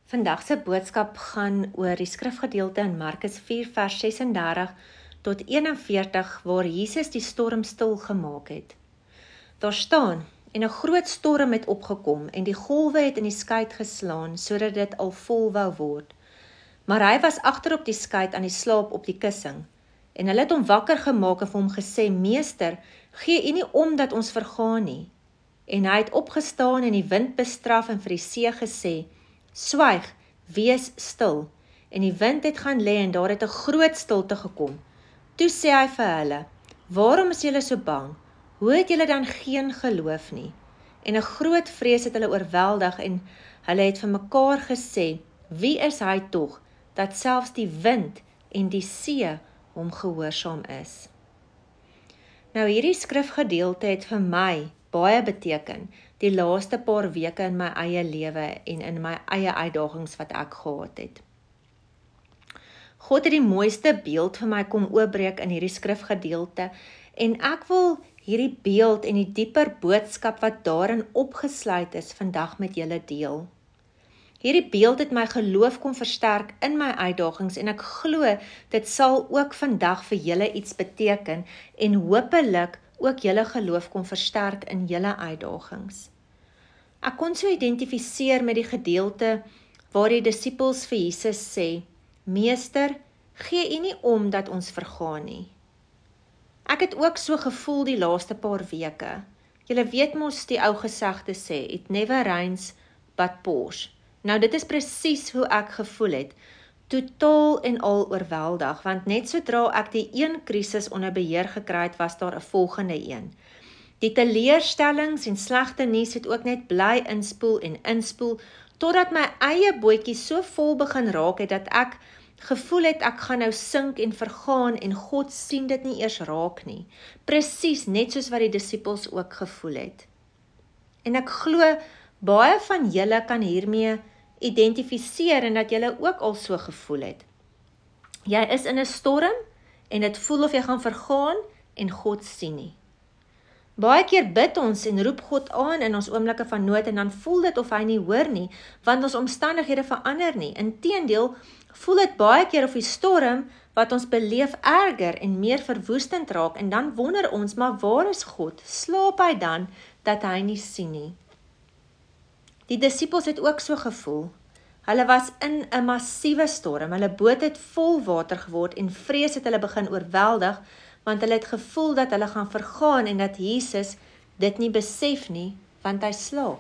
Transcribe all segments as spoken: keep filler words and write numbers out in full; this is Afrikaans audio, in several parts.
Vandag se boodskap gaan oor die skrifgedeelte in Markus vier vers sesendertig tot eenenveertig waar Jesus die storm stil gemaak het. Daar staan, en 'n groot storm het opgekom en die golwe het in die skei geslaan sodat dit al vol wou word. Maar hy was agter op die skei aan die slaap op die kussing. En hulle het hom wakker gemaak en vir hom gesê, Meester, gee U nie om dat ons vergaan nie. En hy het opgestaan en die wind bestraf en vir die see gesê, Swyg, wees stil. En die wind het gaan lê en daar het 'n groot stilte gekom. Toe sê hy vir hulle, waarom is julle so bang? Hoe het julle dan geen geloof nie? En 'n groot vrees het hulle oorweldig en hulle het vir mekaar gesê, wie is hy tog, dat selfs die wind en die see hom gehoorsaam is? Nou hierdie skrifgedeelte het vir my baie beteken, die laaste paar weke in my eie lewe en in my eie uitdagings wat ek gehad het. God het die mooiste beeld vir my kom oopbreek in hierdie skrifgedeelte en ek wil hierdie beeld en die dieper boodskap wat daarin opgesluit is vandag met julle deel. Hierdie beeld het my geloof kom versterk in my uitdagings en ek glo dit sal ook vandag vir julle iets beteken en hopelik ook julle geloof kom versterk in julle uitdagings. Ek kon so identifiseer met die gedeelte waar die disippels vir Jesus sê, Meester, gee U nie om dat ons vergaan nie. Ek het ook so gevoel die laaste paar weke. Julle weet mos die ou gesegde sê, it never rains but pours. Nou dit is presies hoe ek gevoel het, totaal en al oorweldig, want net sodra ek die een krisis onder beheer gekry het, was daar 'n volgende een. Die teleurstellings en slegte nuus het ook net bly inspoel en inspoel, totdat my eie bootjie so vol begin raak het, dat ek gevoel het, ek gaan nou sink en vergaan, en God sien dit nie eers raak nie. Presies net soos wat die disippels ook gevoel het. En ek glo, baie van julle kan hiermee identifiseer en dat julle ook al so gevoel het. Jy is in 'n storm en dit voel of jy gaan vergaan en God sien nie. Baie keer bid ons en roep God aan in ons oomblikke van nood en dan voel dit of hy nie hoor nie, want ons omstandighede verander nie. Inteendeel voel dit baie keer of die storm wat ons beleef erger en meer verwoestend raak en dan wonder ons, maar waar is God? Slaap hy dan dat hy nie sien nie? Die disippels het ook so gevoel. Hulle was in 'n massiewe storm, hulle boot het vol water geword en vrees het hulle begin oorweldig, want hulle het gevoel dat hulle gaan vergaan en dat Jesus dit nie besef nie, want hy slaap.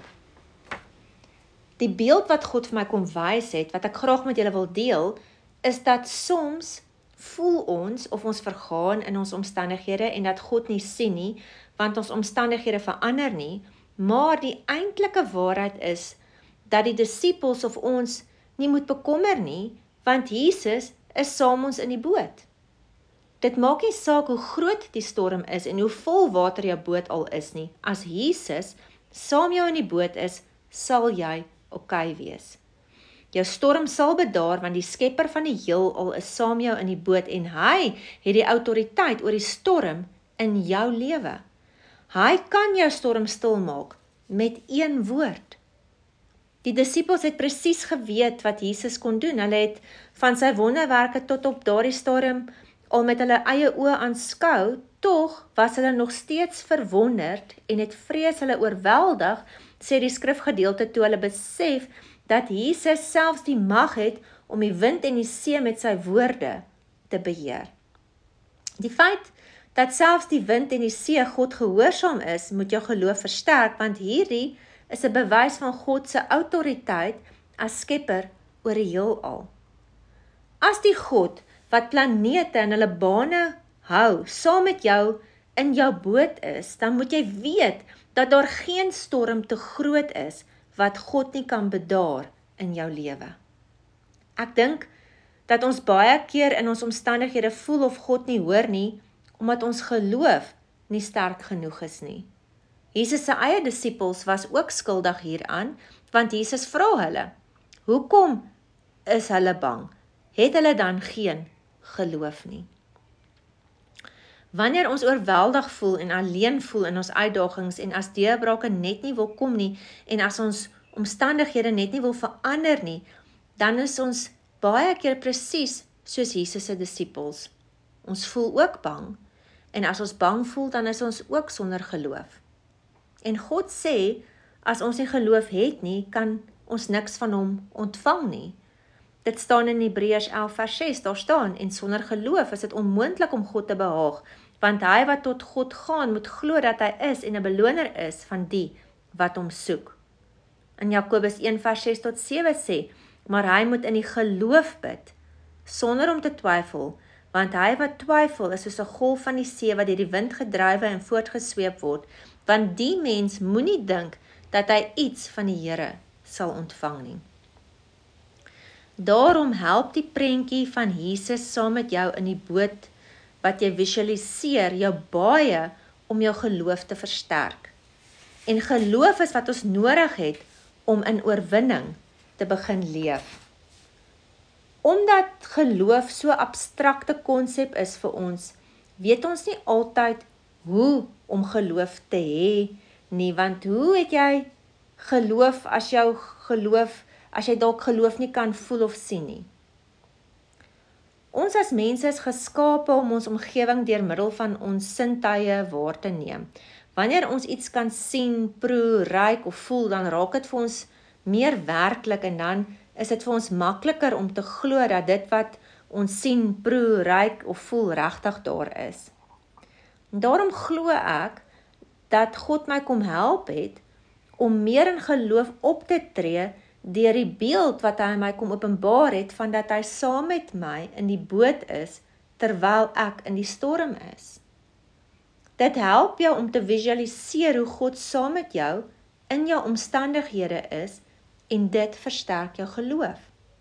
Die beeld wat God vir my kom wys het, wat ek graag met julle wil deel, is dat soms voel ons of ons vergaan in ons omstandighede en dat God nie sien nie, want ons omstandighede verander nie, maar die eintlike waarheid is, dat die disippels of ons nie moet bekommer nie, want Jesus is saam ons in die boot. Dit maak nie saak hoe groot die storm is en hoe vol water jou boot al is nie, as Jesus saam jou in die boot is, sal jy oké wees. Jou storm sal bedaar, want die skepper van die heelal is saam jou in die boot en hy het die autoriteit oor die storm in jou lewe. Hy kan jou storm stilmaak met een woord. Die disippels het presies geweet wat Jesus kon doen. Hulle het van sy wonderwerke tot op daardie stadium al met hulle eie oë aanskou, tog was hulle nog steeds verwonderd en het vrees hulle oorweldig, sê die skrifgedeelte toe hulle besef dat Jesus selfs die mag het om die wind en die see met sy woorde te beheer. Die feit dat selfs die wind en die see God gehoorsaam is, moet jou geloof versterk, want hierdie is 'n bewys van God se autoriteit as skepper oor die heelal. As die God wat planete in hulle bane hou, saam met jou in jou boot is, dan moet jy weet dat daar geen storm te groot is wat God nie kan bedaar in jou lewe. Ek dink dat ons baie keer in ons omstandighede voel of God nie hoor nie, omdat ons geloof nie sterk genoeg is nie. Jesus se eie disippels was ook skuldig hieraan, want Jesus vra hulle, hoekom is hulle bang? Het hulle dan geen geloof nie? Wanneer ons oorweldig voel en alleen voel in ons uitdagings en as deurbrake net nie wil kom nie en as ons omstandighede net nie wil verander nie, dan is ons baie keer presies soos Jesus se disippels. Ons voel ook bang, en as ons bang voel, dan is ons ook sonder geloof. En God sê, as ons nie geloof het nie, kan ons niks van hom ontvang nie. Dit staan in Hebreërs elf vers ses, daar staan, en sonder geloof is dit onmoontlik om God te behaag, want hy wat tot God gaan, moet glo dat hy is en 'n beloner is van die wat hom soek. In Jakobus een vers ses tot sewe sê, maar hy moet in die geloof bid, sonder om te twyfel, want hy wat twyfel is soos 'n golf van die see wat deur die wind gedrywe en voortgesweep word, want die mens moenie dink dat hy iets van die Here sal ontvang nie. Daarom help die prentjie van Jesus saam met jou in die boot wat jy visualiseer jou baie om jou geloof te versterk. En geloof is wat ons nodig het om in oorwinning te begin leef. Omdat geloof so abstrakte konsep is vir ons, weet ons nie altyd hoe om geloof te hê nie, want hoe het jy geloof as jou geloof, as jy dalk geloof nie kan voel of sien nie? Ons as mense is geskape om ons omgewing deur middel van ons sintuie waar te neem. Wanneer ons iets kan sien, proe, ruik of voel, dan raak dit vir ons meer werklik en dan is dit vir ons makliker om te glo dat dit wat ons sien, proe, ruik of voel regtig daar is. En daarom glo ek dat God my kom help het om meer in geloof op te tree deur die beeld wat hy my kom openbaar het van dat hy saam met my in die boot is terwyl ek in die storm is. Dit help jou om te visualiseer hoe God saam met jou in jou omstandighede is en dit versterk jou geloof.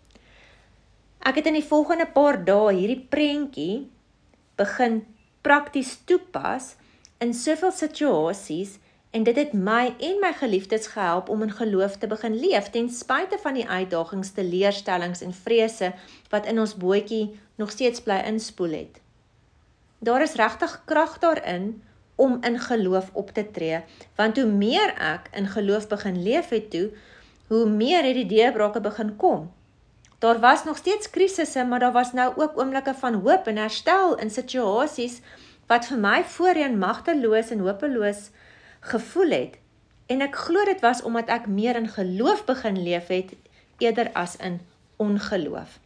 Ek het in die volgende paar dae hierdie prentjie begin prakties toepas in soveel situasies en dit het my en my geliefdes gehelp om in geloof te begin leef ten spyte van die uitdagings, teleurstellings en vrese wat in ons bootjie nog steeds bly inspoel het. Daar is regtig krag daarin om in geloof op te tree, want hoe meer ek in geloof begin leef het toe, hoe meer het die deurbrake begin kom. Daar was nog steeds krisisse, maar daar was nou ook oomblikke van hoop en herstel in situasies wat vir my voorheen magteloos en hopeloos gevoel het. En ek glo dit was omdat ek meer in geloof begin leef het, eerder as in ongeloof.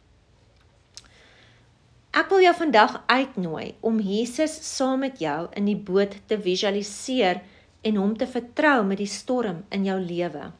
Ek wil jou vandag uitnooi om Jesus saam met jou in die boot te visualiseer en hom te vertrou met die storm in jou lewe.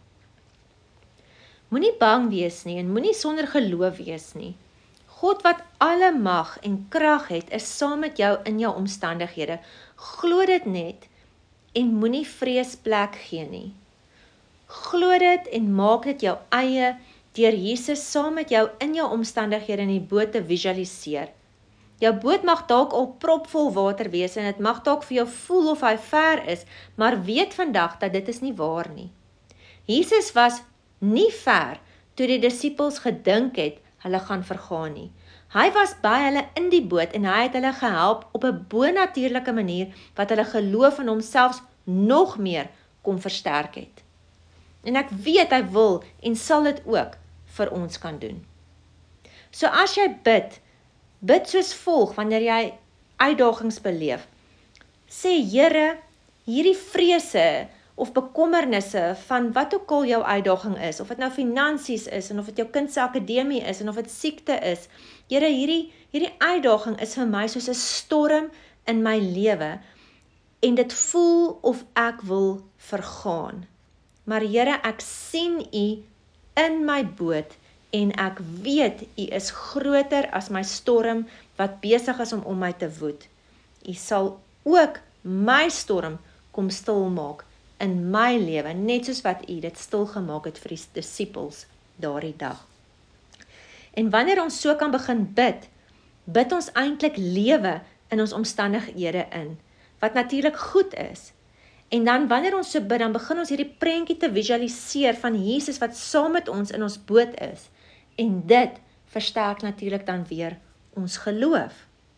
Moenie bang wees nie en moenie sonder geloof wees nie. God wat alle mag en krag het, is saam met jou in jou omstandighede. Glo dit net en moenie vrees plek gee nie. Glo dit en maak dit jou eie deur Jesus saam met jou in jou omstandighede in die boot te visualiseer. Jou boot mag dalk al propvol water wees en dit mag dalk vir jou voel of hy ver is, maar weet vandag dat dit is nie waar nie. Jesus was nie ver toe die disippels gedink het hulle gaan vergaan nie. Hy was by hulle in die boot en hy het hulle gehelp op 'n bonatuurlike manier wat hulle geloof in homself nog meer kon versterk het. En ek weet hy wil en sal dit ook vir ons kan doen. So as jy bid, bid soos volg wanneer jy uitdagings beleef. Sê Here, hierdie vrese of bekommernisse van wat ook al jou uitdaging is, of dit nou finansies is, en of dit jou kind se akademie is, en of dit siekte is. Here, hierdie, hierdie uitdaging is vir my soos 'n storm in my lewe, en dit voel of ek wil vergaan. Maar Here, ek sien U in my boot, en ek weet U is groter as my storm wat besig is om om my te woed. U sal ook my storm kom stil maak in my lewe, net soos wat U dit stil gemaak het vir die disippels daardie dag. En wanneer ons so kan begin bid, bid ons eintlik lewe in ons omstandighede in, wat natuurlik goed is. En dan wanneer ons so bid, dan begin ons hierdie prentjie te visualiseer van Jesus wat saam met ons in ons boot is. En dit versterk natuurlik dan weer ons geloof.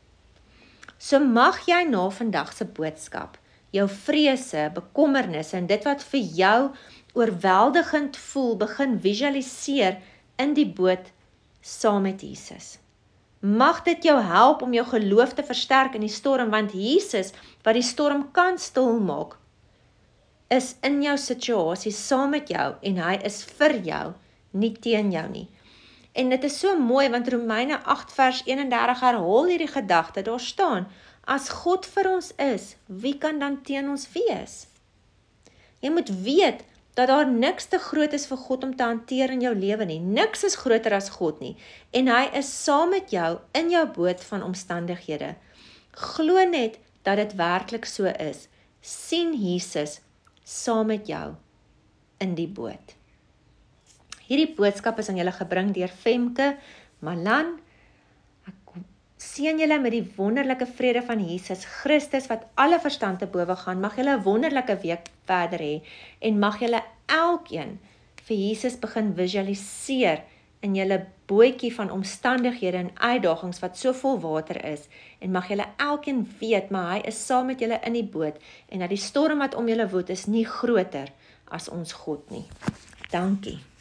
So mag jy na vandag se boodskap jou vrese, bekommernisse en dit wat vir jou oorweldigend voel, begin visualiseer in die boot saam met Jesus. Mag dit jou help om jou geloof te versterk in die storm, want Jesus, wat die storm kan stil maak, is in jou situasie saam met jou, en hy is vir jou, nie teen jou nie. En dit is so mooi, want Romeine agt vers eenendertig herhaal hierdie gedagte, daar staan, as God vir ons is, wie kan dan teen ons wees? Jy moet weet, dat daar niks te groot is vir God om te hanteer in jou lewe nie, niks is groter as God nie, en hy is saam met jou, in jou boot van omstandighede. Glo net, dat dit werklik so is, sien Jesus, saam met jou, in die boot. Hierdie boodskap is aan julle gebring deur Femke Malan. Ek seën julle met die wonderlike vrede van Jesus Christus, wat alle verstand te bowe gaan. Mag julle 'n wonderlike week verder hê, en mag julle elkeen vir Jesus begin visualiseer in julle bootjie van omstandighede en uitdagings wat so vol water is, en mag julle elkeen weet, maar hy is saam met julle in die boot, en dat die storm wat om julle woed is nie groter as ons God nie. Dankie.